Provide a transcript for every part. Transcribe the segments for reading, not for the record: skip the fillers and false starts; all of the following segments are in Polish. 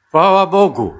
Chwała Bogu.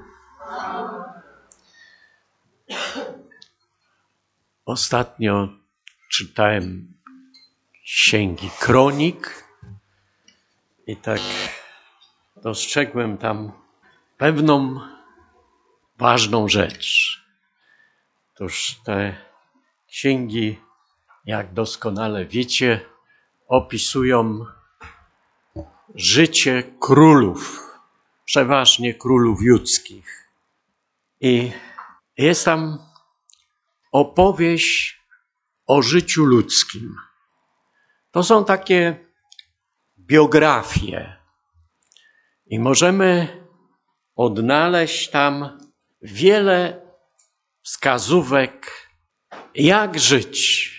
Ostatnio czytałem Księgi Kronik i tak dostrzegłem tam pewną ważną rzecz. Otóż te księgi, jak doskonale wiecie, opisują życie królów, przeważnie królów judzkich. I jest tam opowieść o życiu ludzkim. To są takie biografie i możemy odnaleźć tam wiele wskazówek, jak żyć.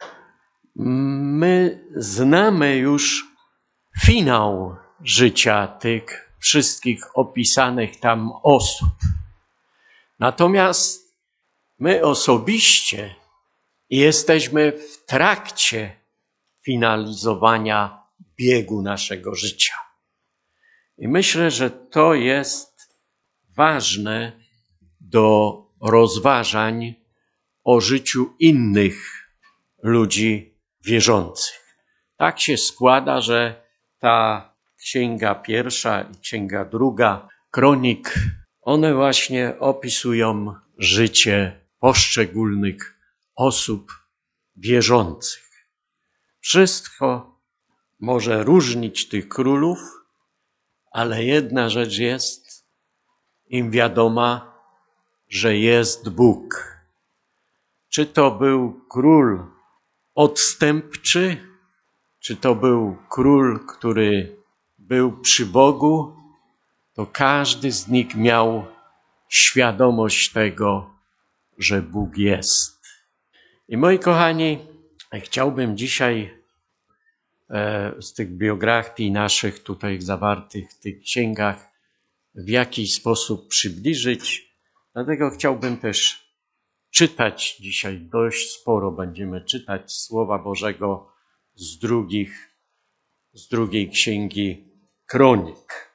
My znamy już finał życia tych wszystkich opisanych tam osób. Natomiast my osobiście jesteśmy w trakcie finalizowania biegu naszego życia. I myślę, że to jest ważne do rozważań o życiu innych ludzi wierzących. Tak się składa, że ta księga pierwsza i księga druga, Kronik, one właśnie opisują życie poszczególnych osób wierzących. Wszystko może różnić tych królów, ale jedna rzecz jest im wiadoma, że jest Bóg. Czy to był król odstępczy, czy to był król, który był przy Bogu, to każdy z nich miał świadomość tego, że Bóg jest. I moi kochani, chciałbym dzisiaj z tych biografii naszych tutaj zawartych w tych księgach w jakiś sposób przybliżyć. Dlatego chciałbym też czytać dzisiaj dość sporo. Będziemy czytać Słowa Bożego z drugiej księgi Kronik.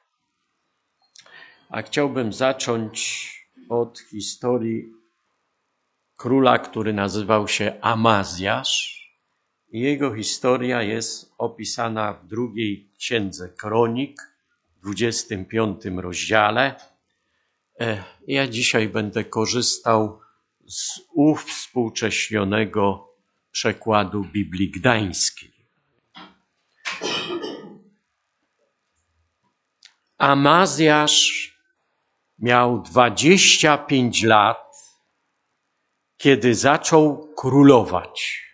A chciałbym zacząć od historii króla, który nazywał się Amazjasz. I jego historia jest opisana w drugiej księdze Kronik, w 25 rozdziale. Ja dzisiaj będę korzystał z uwspółcześnionego przekładu Biblii Gdańskiej. Amazjasz miał 25 lat, kiedy zaczął królować.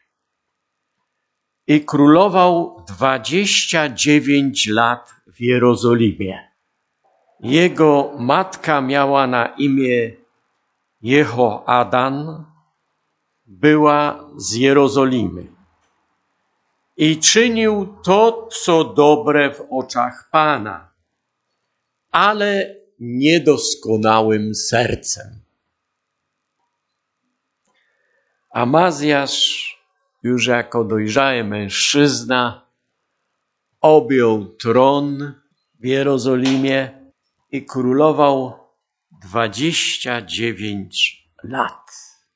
I królował 29 lat w Jerozolimie. Jego matka miała na imię Jehoadan, była z Jerozolimy. I czynił to, co dobre w oczach Pana, ale niedoskonałym sercem. Amazjasz, już jako dojrzały mężczyzna, objął tron w Jerozolimie i królował 29 lat.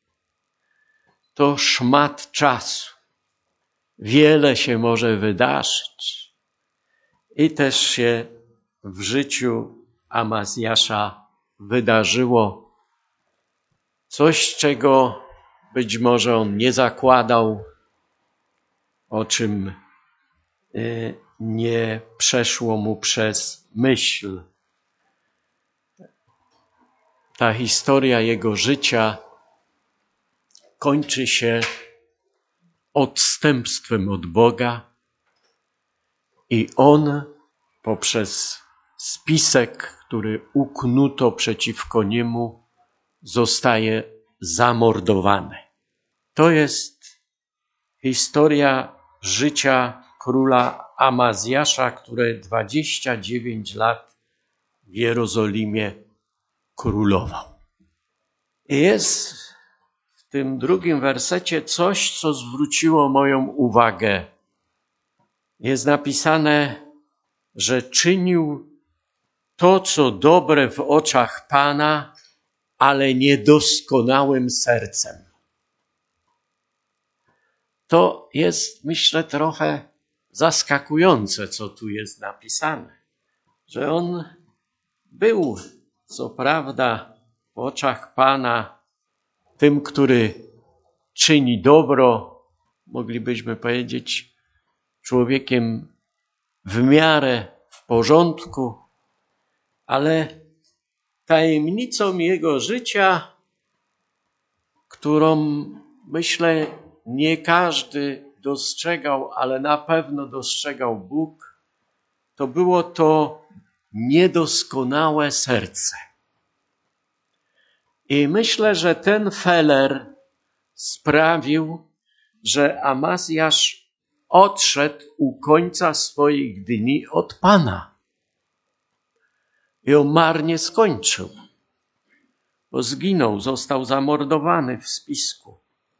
To szmat czasu. Wiele się może wydarzyć. I też się w życiu Amazjasza wydarzyło coś, czego być może on nie zakładał, o czym nie przeszło mu przez myśl. Ta historia jego życia kończy się odstępstwem od Boga i on poprzez spisek, który uknuto przeciwko niemu, zostaje zamordowany. To jest historia życia króla Amazjasza, który 29 lat w Jerozolimie królował. I jest w tym drugim wersecie coś, co zwróciło moją uwagę. Jest napisane, że czynił to, co dobre w oczach Pana, ale niedoskonałym sercem. To jest, myślę, trochę zaskakujące, co tu jest napisane. Że on był, co prawda, w oczach Pana tym, który czyni dobro, moglibyśmy powiedzieć, człowiekiem w miarę w porządku, ale tajemnicą jego życia, którą myślę nie każdy dostrzegał, ale na pewno dostrzegał Bóg, to było to niedoskonałe serce. I myślę, że ten feller sprawił, że Amazjasz odszedł u końca swoich dni od Pana. I on marnie skończył, bo zginął, został zamordowany w spisku.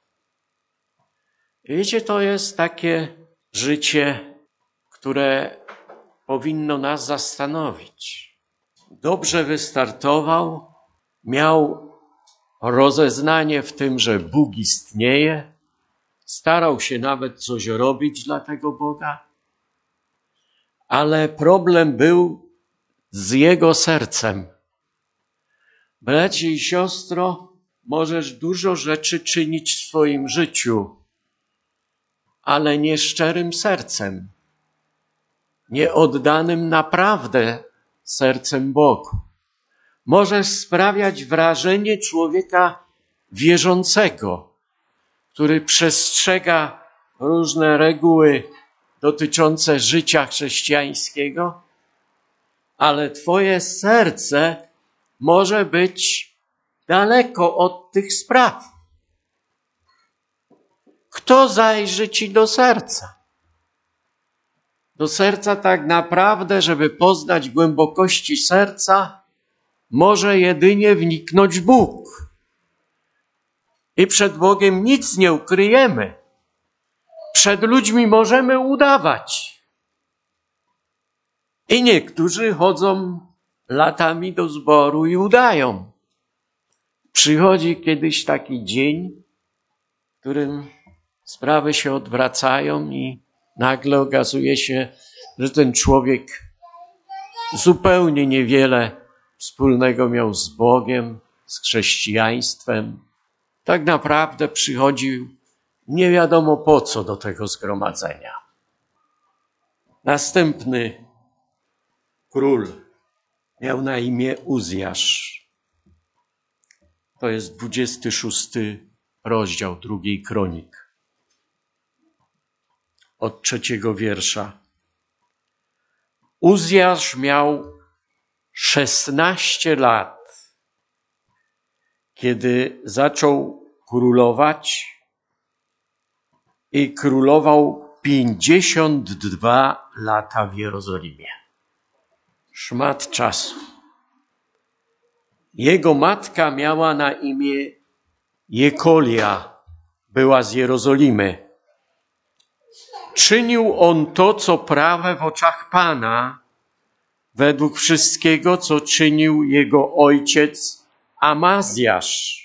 I wiecie, to jest takie życie, które powinno nas zastanowić. Dobrze wystartował, miał rozeznanie w tym, że Bóg istnieje, starał się nawet coś robić dla tego Boga, ale problem był z jego sercem. Bracie i siostro, możesz dużo rzeczy czynić w swoim życiu, ale nie szczerym sercem, nie oddanym naprawdę sercem Bogu. Możesz sprawiać wrażenie człowieka wierzącego, który przestrzega różne reguły dotyczące życia chrześcijańskiego, ale twoje serce może być daleko od tych spraw. Kto zajrzy ci do serca? Do serca tak naprawdę, żeby poznać głębokości serca, może jedynie wniknąć Bóg. I przed Bogiem nic nie ukryjemy. Przed ludźmi możemy udawać. I niektórzy chodzą latami do zboru i udają. Przychodzi kiedyś taki dzień, w którym sprawy się odwracają i nagle okazuje się, że ten człowiek zupełnie niewiele wspólnego miał z Bogiem, z chrześcijaństwem. Tak naprawdę przychodził nie wiadomo po co do tego zgromadzenia. Następny król miał na imię Uzjasz. To jest 26 rozdział 2 Kronik. Od 3 wiersza. Uzjasz miał 16 lat, kiedy zaczął królować i królował 52 lata w Jerozolimie. Szmat czasu. Jego matka miała na imię Jekolia, była z Jerozolimy. Czynił on to, co prawe w oczach Pana, według wszystkiego, co czynił jego ojciec Amazjasz.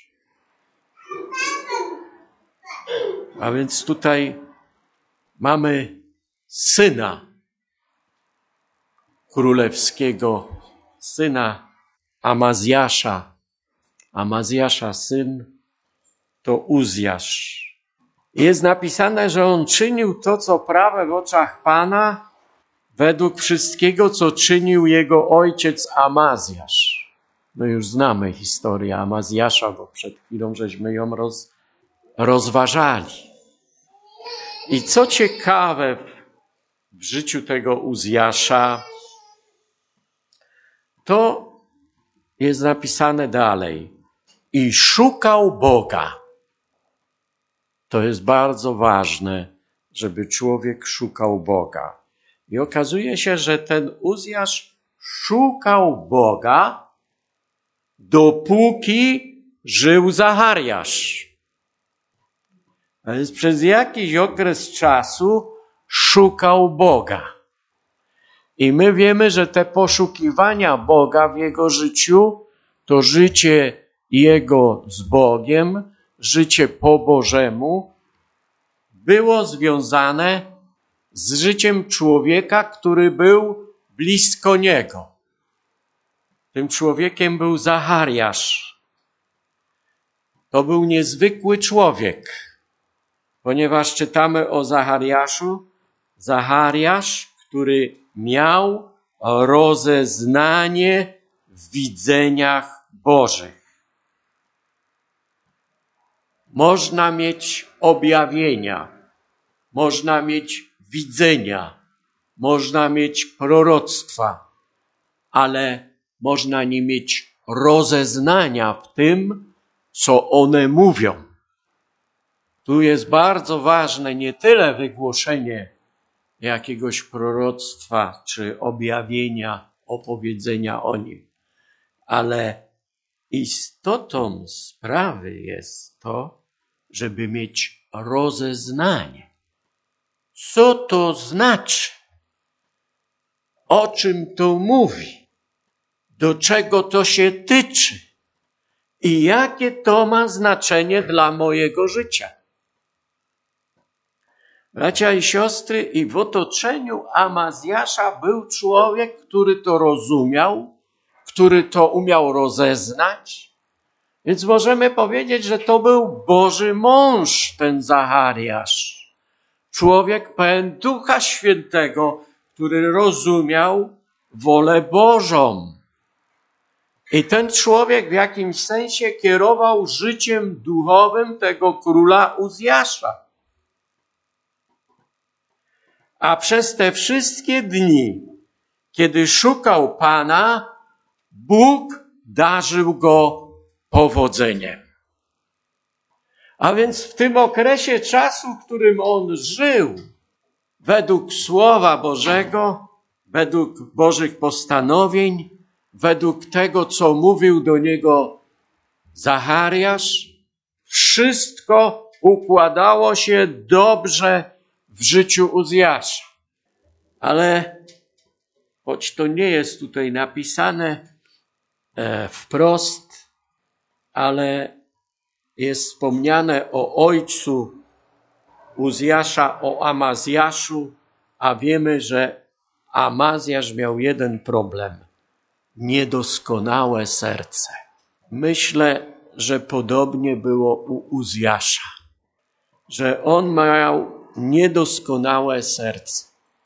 A więc tutaj mamy syna królewskiego, syna Amazjasza. Amazjasza syn to Uzjasz. Jest napisane, że on czynił to, co prawe w oczach Pana, według wszystkiego, co czynił jego ojciec Amazjasz. My już znamy historię Amazjasza, bo przed chwilą żeśmy ją rozważali. I co ciekawe w życiu tego Uzjasza, to jest napisane dalej. I szukał Boga. To jest bardzo ważne, żeby człowiek szukał Boga. I okazuje się, że ten Uzjasz szukał Boga, dopóki żył Zachariasz. A więc przez jakiś okres czasu szukał Boga. I my wiemy, że te poszukiwania Boga w jego życiu to życie jego z Bogiem, życie po Bożemu było związane z życiem człowieka, który był blisko niego. Tym człowiekiem był Zachariasz. To był niezwykły człowiek, ponieważ czytamy o Zachariaszu. Zachariasz, który miał rozeznanie w widzeniach Bożych. Można mieć objawienia, można mieć widzenia, można mieć proroctwa, ale można nie mieć rozeznania w tym, co one mówią. Tu jest bardzo ważne nie tyle wygłoszenie jakiegoś proroctwa czy objawienia, opowiedzenia o nim, ale istotą sprawy jest to, żeby mieć rozeznanie. Co to znaczy? O czym to mówi? Do czego to się tyczy? I jakie to ma znaczenie dla mojego życia? Bracia i siostry, i w otoczeniu Amazjasza był człowiek, który to rozumiał, który to umiał rozeznać. Więc możemy powiedzieć, że to był Boży mąż, ten Zachariasz. Człowiek pełen Ducha Świętego, który rozumiał wolę Bożą. I ten człowiek w jakimś sensie kierował życiem duchowym tego króla Uzjasza. A przez te wszystkie dni, kiedy szukał Pana, Bóg darzył go powodzeniem. A więc w tym okresie czasu, w którym on żył, według Słowa Bożego, według Bożych postanowień, według tego, co mówił do niego Zachariasz, wszystko układało się dobrze w życiu Uzjasza. Ale choć to nie jest tutaj napisane wprost, ale jest wspomniane o ojcu Uzjasza, o Amazjaszu, a wiemy, że Amazjasz miał jeden problem. Niedoskonałe serce. Myślę, że podobnie było u Uzjasza, że on miał niedoskonałe serce.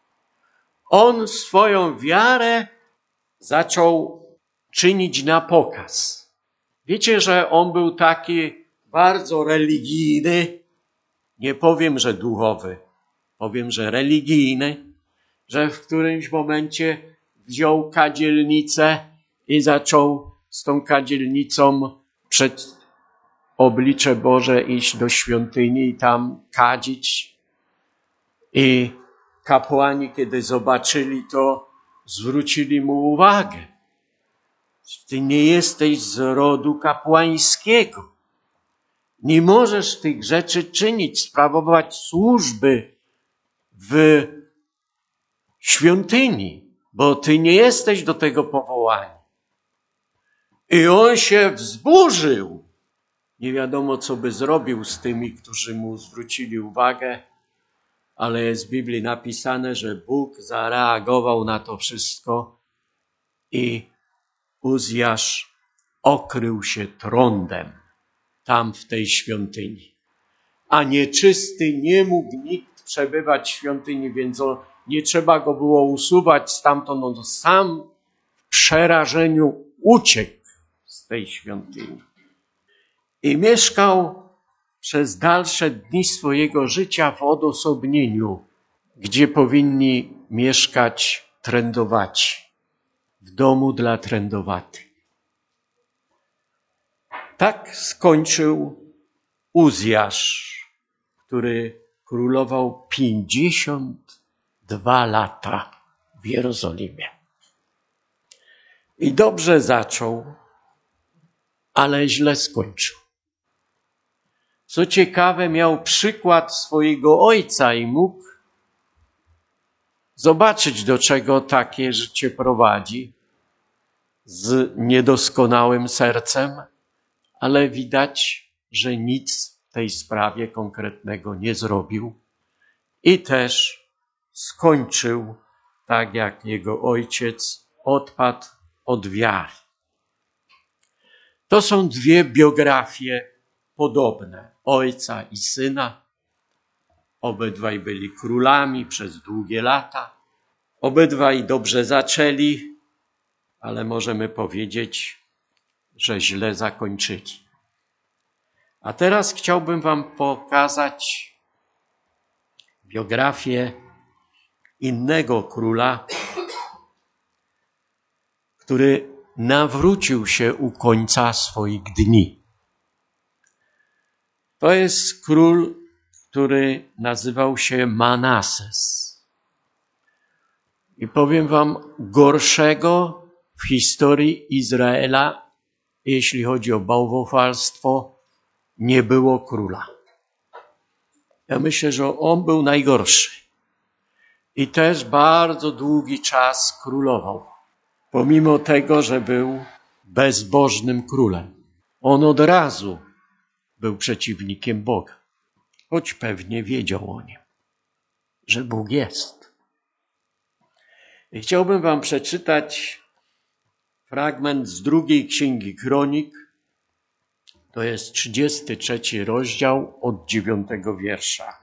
On swoją wiarę zaczął czynić na pokaz. Wiecie, że on był taki bardzo religijny, nie powiem, że duchowy, powiem, że religijny, że w którymś momencie wziął kadzielnicę i zaczął z tą kadzielnicą przed oblicze Boże iść do świątyni i tam kadzić. I kapłani, kiedy zobaczyli to, zwrócili mu uwagę. Ty nie jesteś z rodu kapłańskiego. Nie możesz tych rzeczy czynić, sprawować służby w świątyni, bo ty nie jesteś do tego powołany. I on się wzburzył. Nie wiadomo, co by zrobił z tymi, którzy mu zwrócili uwagę, ale jest w Biblii napisane, że Bóg zareagował na to wszystko i Uzjasz okrył się trądem tam w tej świątyni. A nieczysty nie mógł nikt przebywać w świątyni, więc nie trzeba go było usuwać stamtąd. On sam w przerażeniu uciekł z tej świątyni. I mieszkał przez dalsze dni swojego życia w odosobnieniu, gdzie powinni mieszkać trędowaci, w domu dla trędowatych. Tak skończył Uzjasz, który królował 52 lata w Jerozolimie. I dobrze zaczął, ale źle skończył. Co ciekawe, miał przykład swojego ojca i mógł zobaczyć, do czego takie życie prowadzi z niedoskonałym sercem, ale widać, że nic w tej sprawie konkretnego nie zrobił i też skończył tak, jak jego ojciec odpadł od wiary. To są dwie biografie podobne, ojca i syna. Obydwaj byli królami przez długie lata. Obydwaj dobrze zaczęli, ale możemy powiedzieć, że źle zakończyli. A teraz chciałbym wam pokazać biografię innego króla, który nawrócił się u końca swoich dni. To jest król, który nazywał się Manases. I powiem wam, gorszego w historii Izraela, jeśli chodzi o bałwochwalstwo, nie było króla. Ja myślę, że on był najgorszy. I też bardzo długi czas królował. Pomimo tego, że był bezbożnym królem. On od razu był przeciwnikiem Boga. Choć pewnie wiedział o nim, że Bóg jest. I chciałbym wam przeczytać fragment z 2 Księgi Kronik. To jest 33 rozdział od 9 wiersza.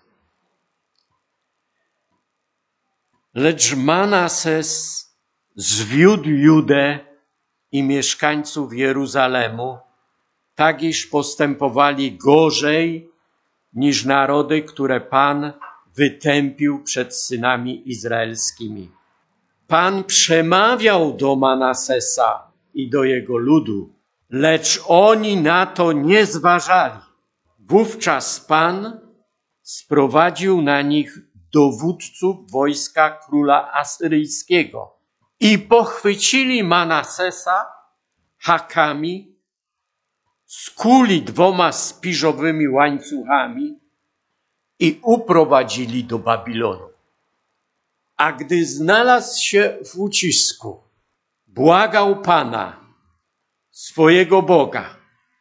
Lecz Manases zwiódł Judę i mieszkańców Jeruzalemu, tak iż postępowali gorzej niż narody, które Pan wytępił przed synami izraelskimi. Pan przemawiał do Manasesa i do jego ludu, lecz oni na to nie zważali. Wówczas Pan sprowadził na nich dowódców wojska króla asyryjskiego i pochwycili Manasesa hakami, skuli 2 spiżowymi łańcuchami i uprowadzili do Babilonu. A gdy znalazł się w ucisku, błagał Pana, swojego Boga.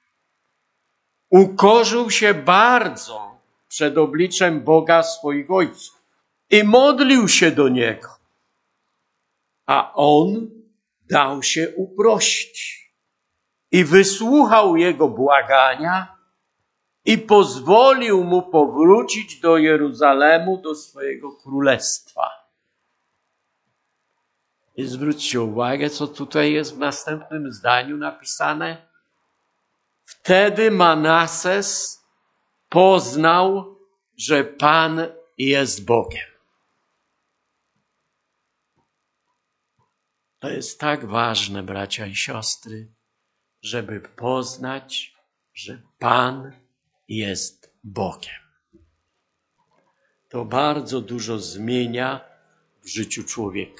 Ukorzył się bardzo przed obliczem Boga swoich ojców i modlił się do Niego. A On dał się uprosić i wysłuchał jego błagania i pozwolił mu powrócić do Jeruzalemu, do swojego królestwa. I zwróćcie uwagę, co tutaj jest w następnym zdaniu napisane. Wtedy Manases poznał, że Pan jest Bogiem. To jest tak ważne, bracia i siostry, żeby poznać, że Pan jest Bogiem. To bardzo dużo zmienia w życiu człowieka.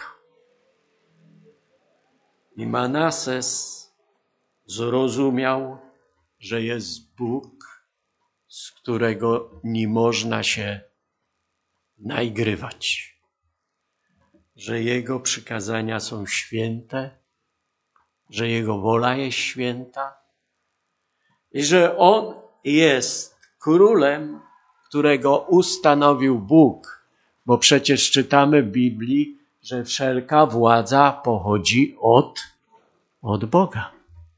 I Manases zrozumiał, że jest Bóg, z którego nie można się naigrywać. Że Jego przykazania są święte, że Jego wola jest święta i że On jest królem, którego ustanowił Bóg. Bo przecież czytamy w Biblii, że wszelka władza pochodzi od Boga.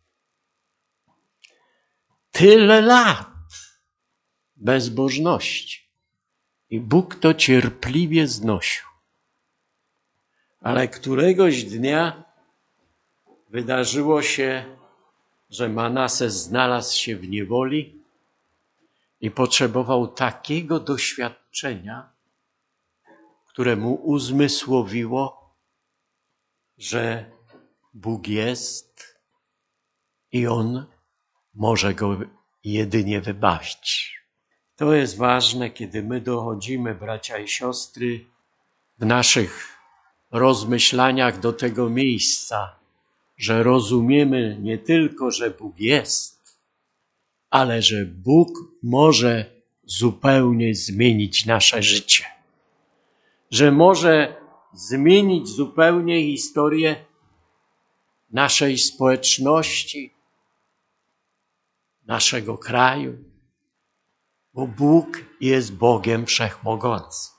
Tyle lat bezbożności i Bóg to cierpliwie znosił. Ale któregoś dnia wydarzyło się, że Manases znalazł się w niewoli i potrzebował takiego doświadczenia, które mu uzmysłowiło, że Bóg jest i On może go jedynie wybawić. To jest ważne, kiedy my dochodzimy, bracia i siostry, w naszych rozmyślaniach do tego miejsca, że rozumiemy nie tylko, że Bóg jest, ale że Bóg może zupełnie zmienić nasze życie. Że może zmienić zupełnie historię naszej społeczności, naszego kraju, bo Bóg jest Bogiem Wszechmogącym.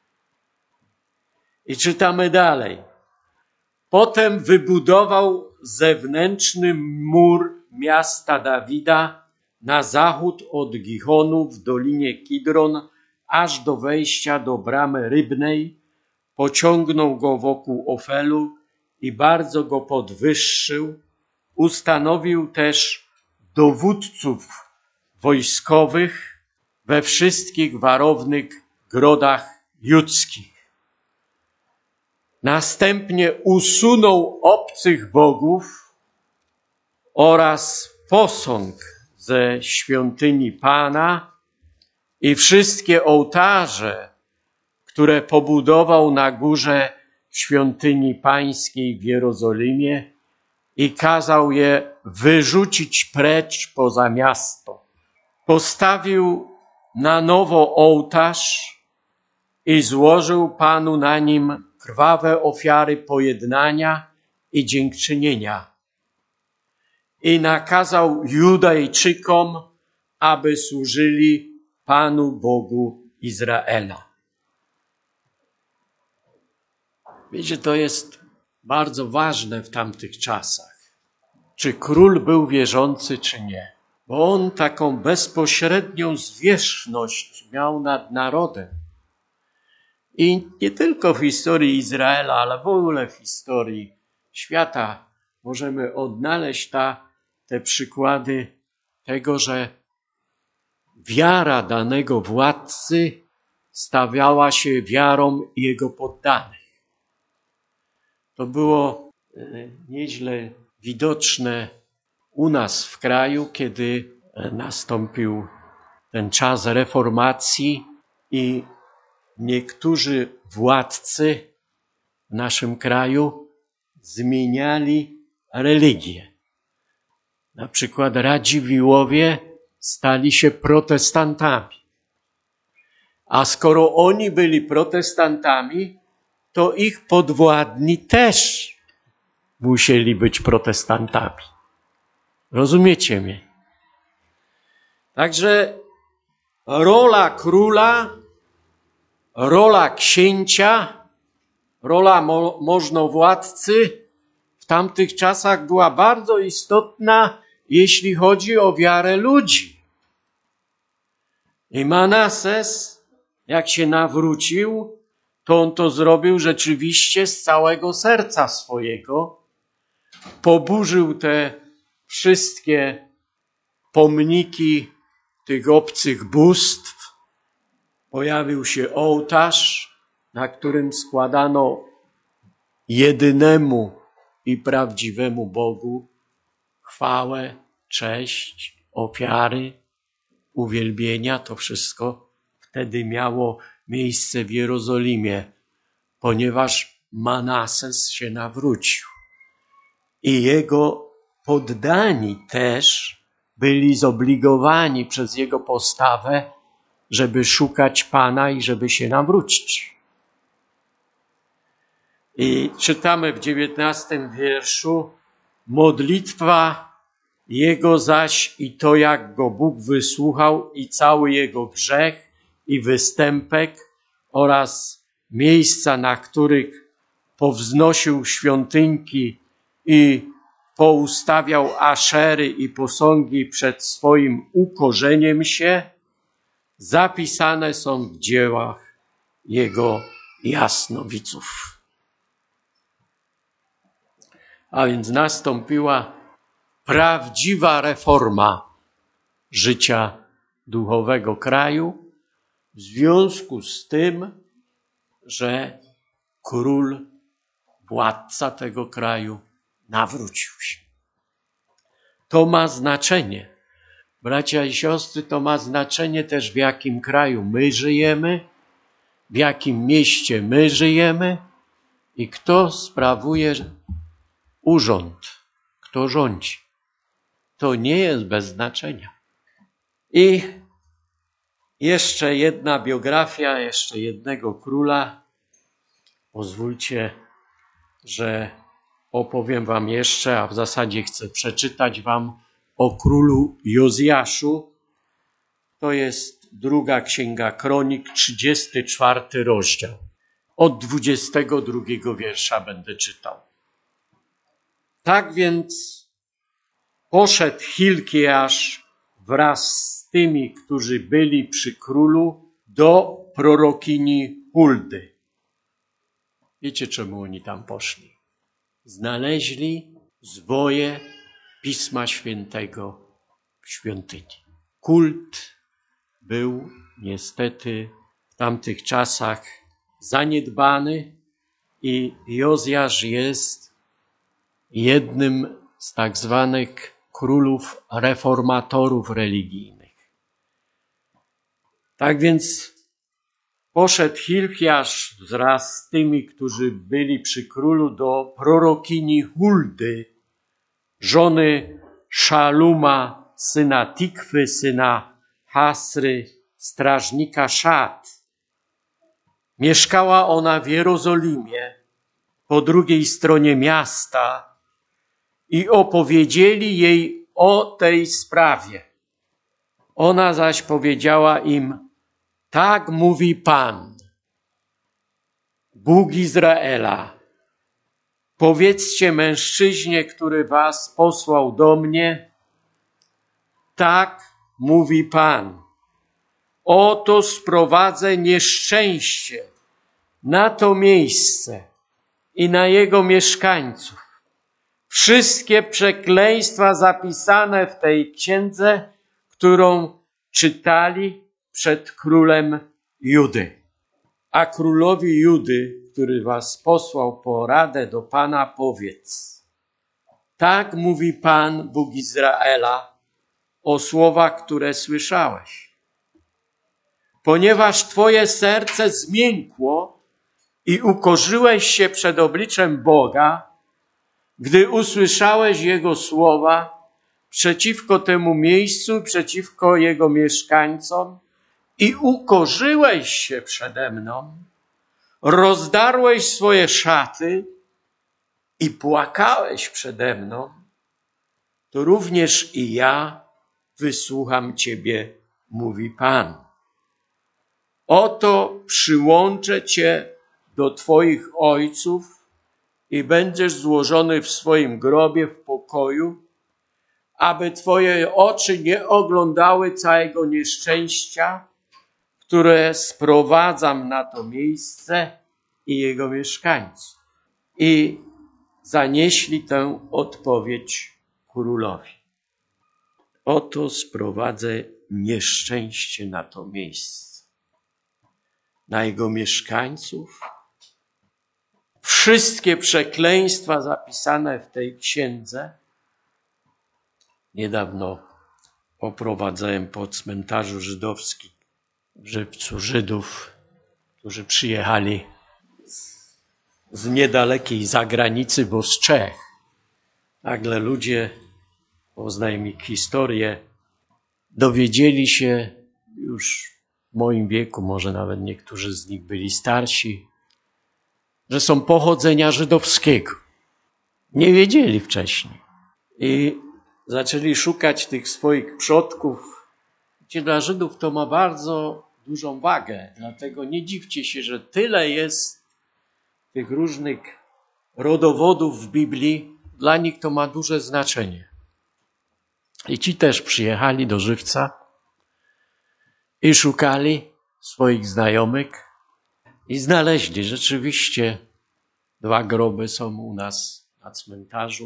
I czytamy dalej. Potem wybudował zewnętrzny mur miasta Dawida na zachód od Gichonu w dolinie Kidron, aż do wejścia do bramy rybnej. Pociągnął go wokół Ofelu i bardzo go podwyższył. Ustanowił też dowódców wojskowych we wszystkich warownych grodach judzkich. Następnie usunął obcych bogów oraz posąg ze świątyni Pana i wszystkie ołtarze, które pobudował na górze świątyni pańskiej w Jerozolimie i kazał je wyrzucić precz poza miasto. Postawił na nowo ołtarz i złożył Panu na nim krwawe ofiary pojednania i dziękczynienia. I nakazał Judejczykom, aby służyli Panu Bogu Izraela. Wiecie, to jest bardzo ważne w tamtych czasach. Czy król był wierzący, czy nie. Bo on taką bezpośrednią zwierzchność miał nad narodem. I nie tylko w historii Izraela, ale w ogóle w historii świata możemy odnaleźć te przykłady tego, że wiara danego władcy stawiała się wiarą jego poddanych. To było nieźle widoczne u nas w kraju, kiedy nastąpił ten czas reformacji i niektórzy władcy w naszym kraju zmieniali religię. Na przykład Radziwiłłowie stali się protestantami. A skoro oni byli protestantami, to ich podwładni też musieli być protestantami. Rozumiecie mnie? Także rola króla, rola księcia, rola możnowładcy w tamtych czasach była bardzo istotna, jeśli chodzi o wiarę ludzi. I Manases, jak się nawrócił, to on to zrobił rzeczywiście z całego serca swojego. Poburzył te wszystkie pomniki tych obcych bóstw. Pojawił się ołtarz, na którym składano jedynemu i prawdziwemu Bogu chwałę, cześć, ofiary, uwielbienia. To wszystko wtedy miało miejsce w Jerozolimie, ponieważ Manases się nawrócił. I jego poddani też byli zobligowani przez jego postawę, żeby szukać Pana i żeby się nawrócić. I czytamy w 19 wierszu: modlitwa jego zaś i to, jak go Bóg wysłuchał, i cały jego grzech i występek oraz miejsca, na których powznosił świątynki i poustawiał aszery i posągi przed swoim ukorzeniem się, zapisane są w dziełach jego jasnowidzów. A więc nastąpiła prawdziwa reforma życia duchowego kraju w związku z tym, że król, władca tego kraju nawrócił się. To ma znaczenie. Bracia i siostry, to ma znaczenie też, w jakim kraju my żyjemy, w jakim mieście my żyjemy i kto sprawuje urząd, kto rządzi. To nie jest bez znaczenia. I jeszcze jedna biografia, jeszcze jednego króla, Pozwólcie, że opowiem wam jeszcze, a w zasadzie chcę przeczytać wam o królu Jozjaszu. To jest druga Księga Kronik, 34 rozdział. Od 22 wiersza będę czytał. Tak więc poszedł Hilkiasz wraz z tymi, którzy byli przy królu, do prorokini Huldy. Wiecie, czemu oni tam poszli? Znaleźli zwoje Pisma Świętego w świątyni. Kult był niestety w tamtych czasach zaniedbany i Jozjasz jest jednym z tak zwanych królów reformatorów religijnych. Tak więc poszedł Hilkiasz wraz z tymi, którzy byli przy królu, do prorokini Huldy, żony Szaluma, syna Tikwy, syna Hasry, strażnika Szat. Mieszkała ona w Jerozolimie, po drugiej stronie miasta, i opowiedzieli jej o tej sprawie. Ona zaś powiedziała im: tak mówi Pan, Bóg Izraela. Powiedzcie mężczyźnie, który was posłał do mnie: tak mówi Pan. Oto sprowadzę nieszczęście na to miejsce i na jego mieszkańców. Wszystkie przekleństwa zapisane w tej księdze, którą czytali przed królem Judy. A królowi Judy, który was posłał po radę do Pana, powiedz: tak mówi Pan, Bóg Izraela, o słowach, które słyszałeś. Ponieważ twoje serce zmiękło i ukorzyłeś się przed obliczem Boga, gdy usłyszałeś Jego słowa przeciwko temu miejscu, przeciwko Jego mieszkańcom, i ukorzyłeś się przede mną, rozdarłeś swoje szaty i płakałeś przede mną, to również i ja wysłucham ciebie, mówi Pan. Oto przyłączę cię do twoich ojców i będziesz złożony w swoim grobie w pokoju, aby twoje oczy nie oglądały całego nieszczęścia, które sprowadzam na to miejsce i jego mieszkańców. I zanieśli tę odpowiedź królowi. Oto sprowadzę nieszczęście na to miejsce, na jego mieszkańców. Wszystkie przekleństwa zapisane w tej księdze. Niedawno oprowadzałem po cmentarzu żydowskim w Żywcu Żydów, którzy przyjechali z niedalekiej zagranicy, bo z Czech. Nagle ludzie, poznajmy ich historię, dowiedzieli się już w moim wieku, może nawet niektórzy z nich byli starsi, że są pochodzenia żydowskiego. Nie wiedzieli wcześniej. I zaczęli szukać tych swoich przodków. Wiecie, dla Żydów to ma bardzo dużą wagę, dlatego nie dziwcie się, że tyle jest tych różnych rodowodów w Biblii. Dla nich to ma duże znaczenie. I ci też przyjechali do Żywca i szukali swoich znajomych i znaleźli. Rzeczywiście 2 groby są u nas na cmentarzu.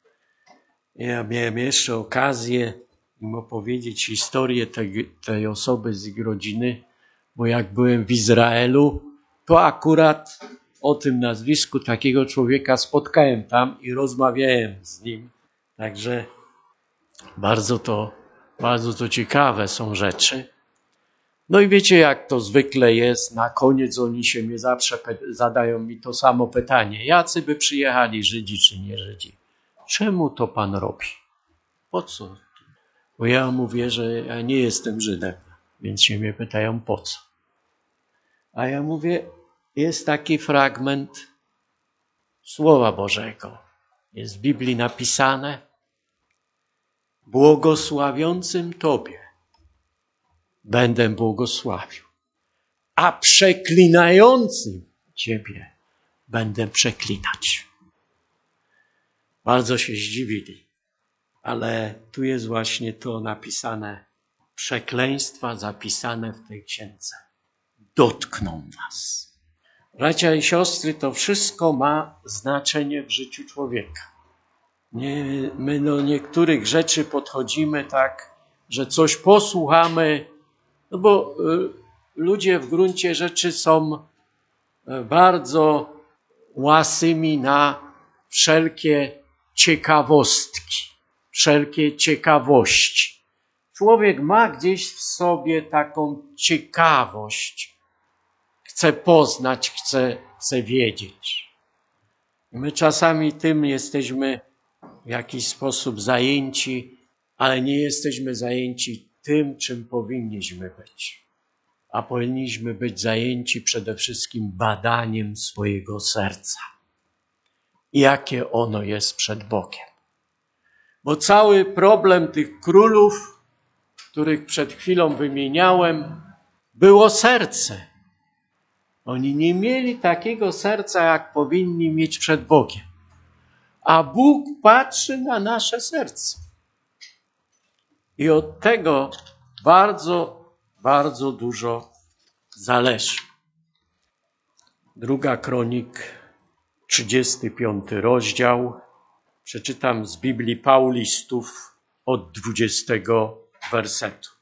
Ja miałem jeszcze okazję im opowiedzieć historię tej osoby z ich rodziny, bo jak byłem w Izraelu, to akurat o tym nazwisku takiego człowieka spotkałem tam i rozmawiałem z nim. Także bardzo to ciekawe są rzeczy. No i wiecie, jak to zwykle jest, na koniec oni się mnie zawsze zadają mi to samo pytanie. Jacy by przyjechali, Żydzi czy nie Żydzi? Czemu to Pan robi? Po co? Bo ja mówię, że ja nie jestem Żydem, więc się mnie pytają, po co? A ja mówię, Jest taki fragment Słowa Bożego. Jest w Biblii napisane: błogosławiącym Tobie będę błogosławił, a przeklinającym Ciebie będę przeklinać. Bardzo się zdziwili, ale tu jest właśnie to napisane, przekleństwa zapisane w tej księdze dotkną was. Bracia i siostry, to wszystko ma znaczenie w życiu człowieka. My do niektórych rzeczy podchodzimy tak, że coś posłuchamy, no bo ludzie w gruncie rzeczy są bardzo łasymi na wszelkie ciekawostki, wszelkie ciekawości. Człowiek ma gdzieś w sobie taką ciekawość. Chce poznać, chce wiedzieć. My czasami tym jesteśmy w jakiś sposób zajęci, ale nie jesteśmy zajęci tym, czym powinniśmy być. A powinniśmy być zajęci przede wszystkim badaniem swojego serca. Jakie ono jest przed Bogiem. Bo cały problem tych królów, których przed chwilą wymieniałem, było serce. Oni nie mieli takiego serca, jak powinni mieć przed Bogiem. A Bóg patrzy na nasze serce. I od tego bardzo, bardzo dużo zależy. 2 Kronik, 35 rozdział. Przeczytam z Biblii Paulistów od 20 wersetu.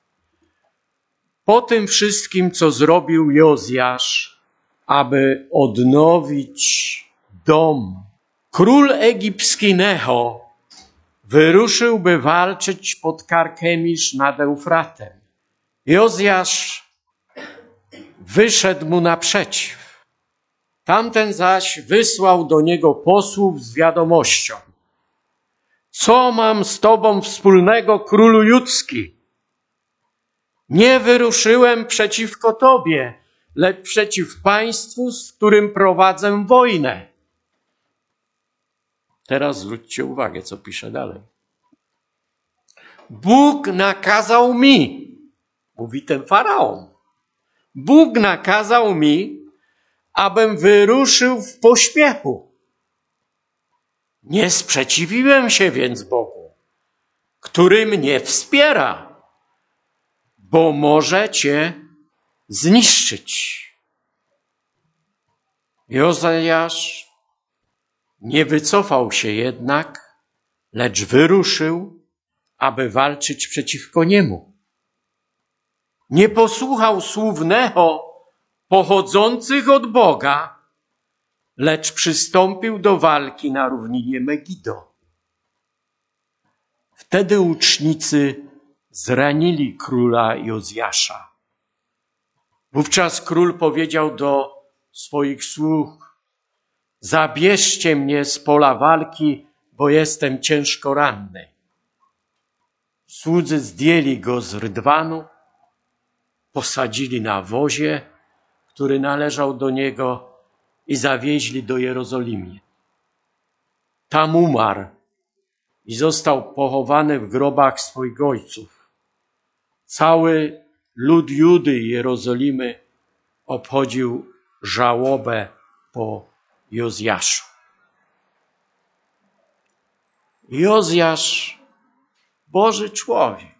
Po tym wszystkim, co zrobił Jozjasz, aby odnowić dom, król egipski Necho wyruszył, by walczyć pod Karkemisz nad Eufratem. Jozjasz wyszedł mu naprzeciw. Tamten zaś wysłał do niego posłów z wiadomością: co mam z tobą wspólnego, królu judzki? Nie wyruszyłem przeciwko tobie, lecz przeciw państwu, z którym prowadzę wojnę. Teraz zwróćcie uwagę, co pisze dalej. Bóg nakazał mi, mówi ten faraon, Bóg nakazał mi, abym wyruszył w pośpiechu. Nie sprzeciwiłem się więc Bogu, który mnie wspiera, bo może cię zniszczyć. Jozjasz nie wycofał się jednak, lecz wyruszył, aby walczyć przeciwko niemu. Nie posłuchał słów Necho pochodzących od Boga, lecz przystąpił do walki na równinie Megido. Wtedy łucznicy zranili króla Jozjasza. Wówczas król powiedział do swoich sług: zabierzcie mnie z pola walki, bo jestem ciężko ranny. Słudzy zdjęli go z rydwanu, posadzili na wozie, który należał do niego, i zawieźli do Jerozolimy. Tam umarł i został pochowany w grobach swoich ojców. Cały lud Judy i Jerozolimy obchodził żałobę po Jozjaszu. Jozjasz, Boży człowiek,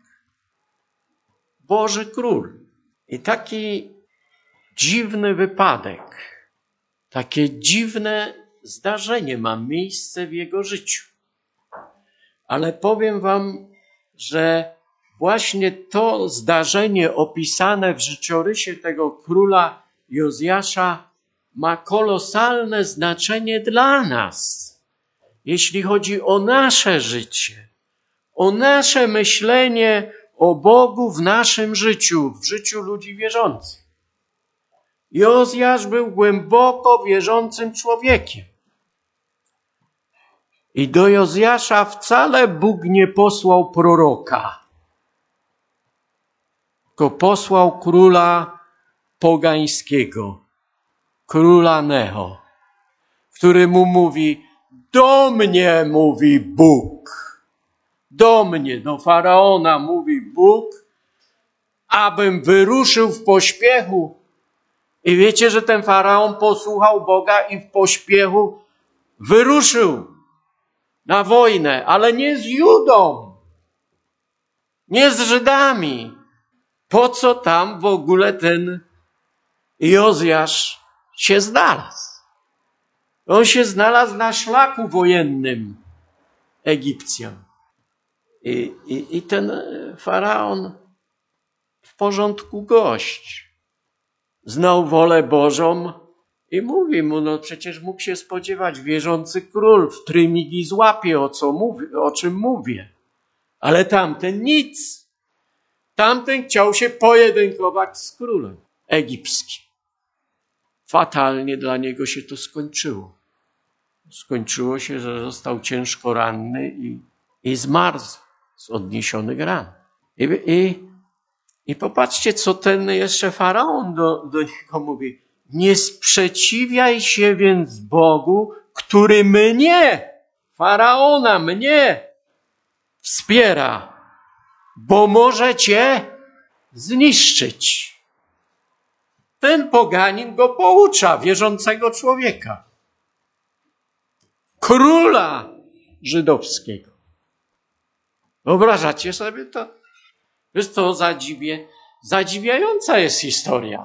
Boży król. I taki dziwny wypadek, takie dziwne zdarzenie ma miejsce w jego życiu. Ale powiem wam, że właśnie to zdarzenie opisane w życiorysie tego króla Jozjasza ma kolosalne znaczenie dla nas, jeśli chodzi o nasze życie, o nasze myślenie o Bogu w naszym życiu, w życiu ludzi wierzących. Jozjasz był głęboko wierzącym człowiekiem. I do Jozjasza wcale Bóg nie posłał proroka, tylko posłał króla pogańskiego, króla Necho, który mu mówi: do mnie mówi Bóg. Do mnie, do Faraona mówi Bóg, abym wyruszył w pośpiechu. I wiecie, że ten Faraon posłuchał Boga i w pośpiechu wyruszył na wojnę, ale nie z Judą, nie z Żydami. Po co tam w ogóle ten Jozjasz się znalazł? On się znalazł na szlaku wojennym Egipcjan. I ten Faraon w porządku gość znał wolę Bożą i mówi mu: no przecież mógł się spodziewać wierzący król, w trymigi złapie, o czym mówię. Ale tamten nic. Tamten chciał się pojedynkować z królem egipskim. Fatalnie dla niego się to skończyło. Skończyło się, że został ciężko ranny i zmarł z odniesionych ran. I popatrzcie, co ten jeszcze Faraon do niego mówi. Nie sprzeciwiaj się więc Bogu, który mnie, Faraona, mnie wspiera, bo może cię zniszczyć. Ten poganin go poucza, wierzącego człowieka. Króla żydowskiego. Wyobrażacie sobie to? Wiesz, to zadziwiająca jest historia.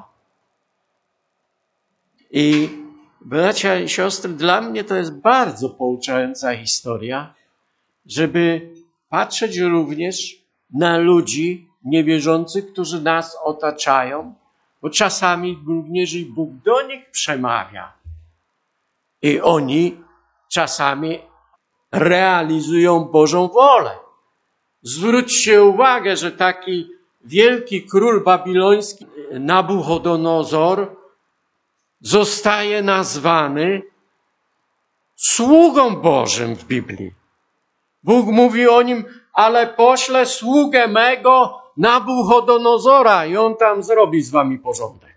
I bracia i siostry, dla mnie to jest bardzo pouczająca historia, żeby patrzeć również na ludzi niewierzących, którzy nas otaczają, bo czasami również i Bóg do nich przemawia. I oni czasami realizują Bożą wolę. Zwróćcie uwagę, że taki wielki król babiloński, Nabuchodonozor, zostaje nazwany sługą Bożym w Biblii. Bóg mówi o nim: ale poślę sługę mego Nabuchodonozora i on tam zrobi z wami porządek.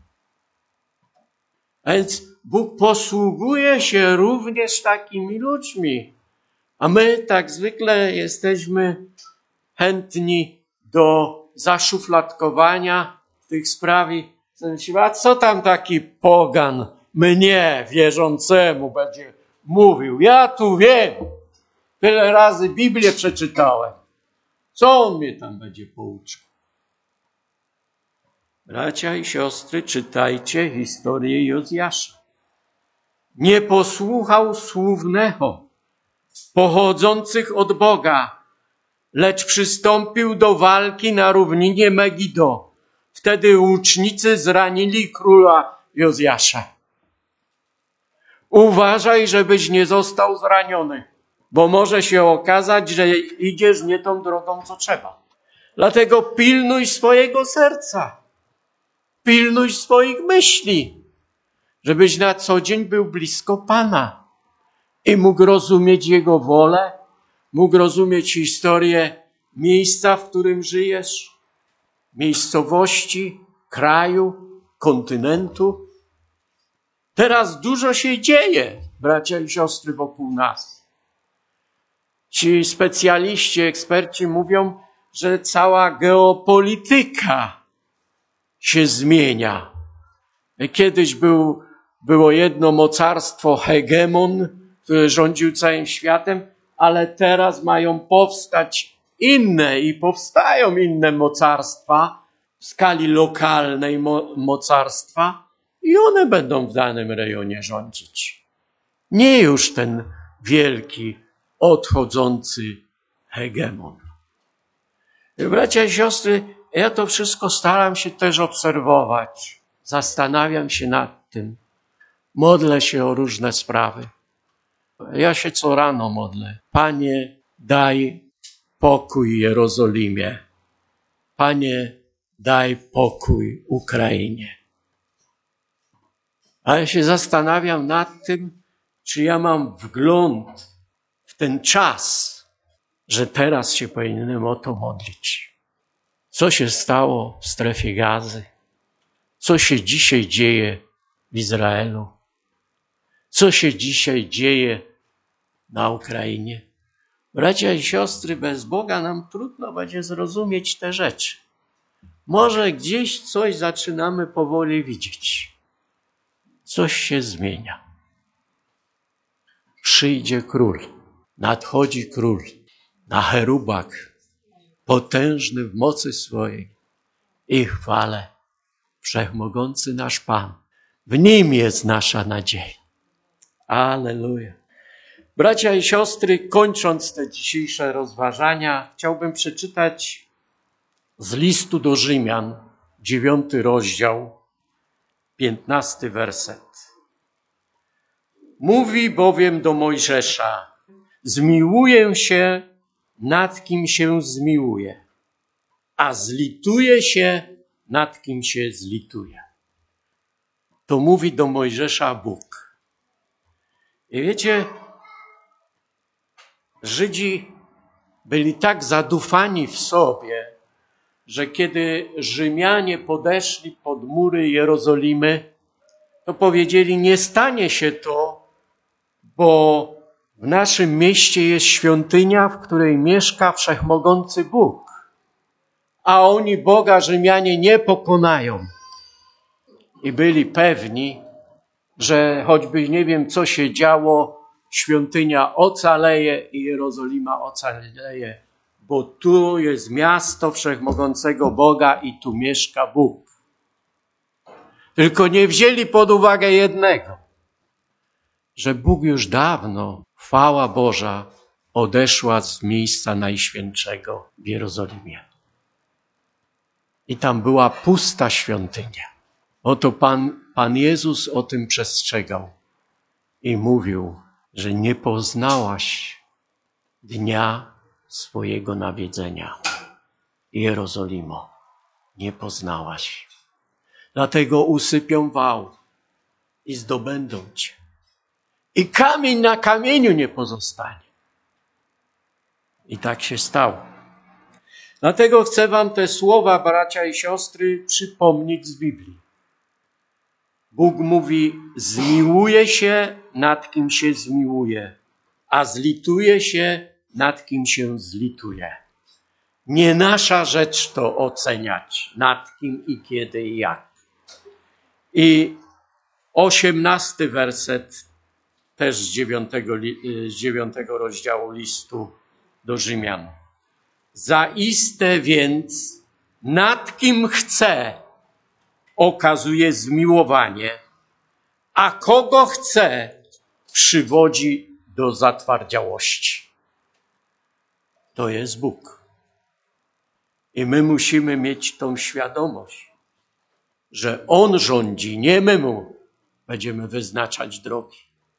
A więc Bóg posługuje się również takimi ludźmi. A my tak zwykle jesteśmy chętni do zaszufladkowania tych spraw. A co tam taki pogan mnie, wierzącemu, będzie mówił? Ja tu wiem. Tyle razy Biblię przeczytałem. Co on mnie tam będzie pouczył? Bracia i siostry, czytajcie historię Jozjasza. Nie posłuchał słów Necho, pochodzących od Boga, lecz przystąpił do walki na równinie Megido. Wtedy łucznicy zranili króla Jozjasza. Uważaj, żebyś nie został zraniony, bo może się okazać, że idziesz nie tą drogą, co trzeba. Dlatego pilnuj swojego serca, pilnuj swoich myśli, żebyś na co dzień był blisko Pana i mógł rozumieć Jego wolę, mógł rozumieć historię miejsca, w którym żyjesz, miejscowości, kraju, kontynentu. Teraz dużo się dzieje, bracia i siostry, wokół nas. Ci specjaliści, eksperci mówią, że cała geopolityka się zmienia. Kiedyś było jedno mocarstwo hegemon, które rządził całym światem, ale teraz mają powstać inne i powstają inne mocarstwa w skali lokalnej mocarstwa i one będą w danym rejonie rządzić. Nie już ten wielki, odchodzący hegemon. Bracia i siostry, ja to wszystko staram się też obserwować. Zastanawiam się nad tym. Modlę się o różne sprawy. Ja się co rano modlę. Panie, daj pokój Jerozolimie. Panie, daj pokój Ukrainie. A ja się zastanawiam nad tym, czy ja mam wgląd w ten czas, że teraz się powinienem o to modlić. Co się stało w strefie Gazy? Co się dzisiaj dzieje w Izraelu? Co się dzisiaj dzieje na Ukrainie? Bracia i siostry, bez Boga nam trudno będzie zrozumieć te rzeczy. Może gdzieś coś zaczynamy powoli widzieć. Coś się zmienia. Przyjdzie król, nadchodzi król na cherubach, potężny w mocy swojej i chwale, wszechmogący nasz Pan. W Nim jest nasza nadzieja. Alleluja. Bracia i siostry, kończąc te dzisiejsze rozważania, chciałbym przeczytać z listu do Rzymian, 9 rozdział, 15 werset. Mówi bowiem do Mojżesza: zmiłuję się, nad kim się zmiłuję, a zlituję się, nad kim się zlituję. To mówi do Mojżesza Bóg. I wiecie, Żydzi byli tak zadufani w sobie, że kiedy Rzymianie podeszli pod mury Jerozolimy, to powiedzieli: nie stanie się to, bo w naszym mieście jest świątynia, w której mieszka wszechmogący Bóg, a oni Boga, Rzymianie, nie pokonają. I byli pewni, że choćby nie wiem co się działo, świątynia ocaleje i Jerozolima ocaleje, bo tu jest miasto wszechmogącego Boga i tu mieszka Bóg. Tylko nie wzięli pod uwagę jednego, że Bóg już dawno, chwała Boża, odeszła z miejsca najświętszego w Jerozolimie. I tam była pusta świątynia. Oto Pan Jezus o tym przestrzegał i mówił, że nie poznałaś dnia swojego nawiedzenia. Jerozolimo, nie poznałaś. Dlatego usypią wał i zdobędą cię. I kamień na kamieniu nie pozostanie. I tak się stało. Dlatego chcę wam te słowa, bracia i siostry, przypomnieć z Biblii. Bóg mówi: zmiłuje się, nad kim się zmiłuje, a zlituje się, nad kim się zlituje. Nie nasza rzecz to oceniać, nad kim i kiedy i jak. I 18 werset też z 9 rozdziału listu do Rzymian. Zaiste więc, nad kim chce, okazuje zmiłowanie, a kogo chce, przywodzi do zatwardziałości. To jest Bóg. I my musimy mieć tą świadomość, że On rządzi, nie my Mu będziemy wyznaczać drogi.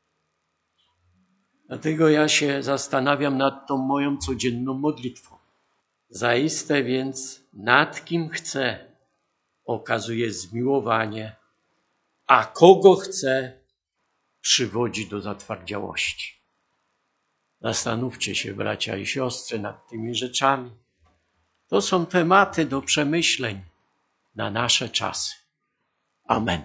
Dlatego ja się zastanawiam nad tą moją codzienną modlitwą. Zaiste więc, nad kim chce, okazuje zmiłowanie, a kogo chce, przywodzi do zatwardziałości. Zastanówcie się, bracia i siostry, nad tymi rzeczami. To są tematy do przemyśleń na nasze czasy. Amen.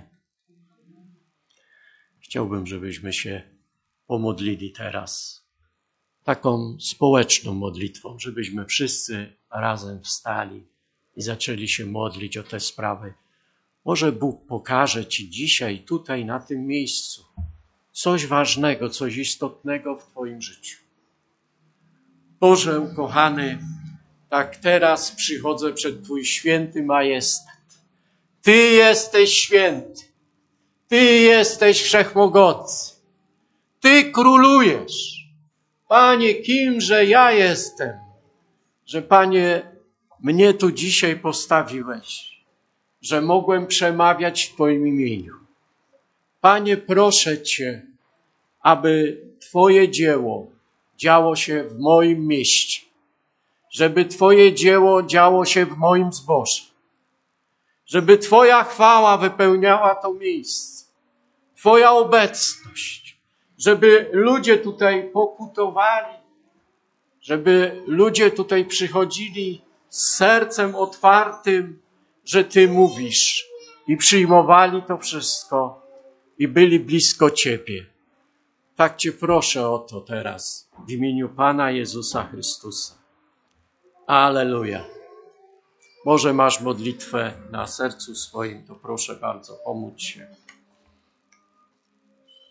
Chciałbym, żebyśmy się pomodlili teraz taką społeczną modlitwą, żebyśmy wszyscy razem wstali i zaczęli się modlić o te sprawy. Może Bóg pokaże ci dzisiaj, tutaj, na tym miejscu coś ważnego, coś istotnego w twoim życiu. Boże ukochany, tak teraz przychodzę przed Twój święty majestat. Ty jesteś święty. Ty jesteś wszechmogący. Ty królujesz. Panie, kimże ja jestem, że Panie mnie tu dzisiaj postawiłeś, że mogłem przemawiać w Twoim imieniu. Panie, proszę Cię, aby Twoje dzieło działo się w moim mieście, żeby Twoje dzieło działo się w moim zborze, żeby Twoja chwała wypełniała to miejsce, Twoja obecność, żeby ludzie tutaj pokutowali, żeby ludzie tutaj przychodzili z sercem otwartym, że Ty mówisz i przyjmowali to wszystko i byli blisko Ciebie. Tak Cię proszę o to teraz w imieniu Pana Jezusa Chrystusa. Alleluja. Może masz modlitwę na sercu swoim, to proszę bardzo, pomódl się.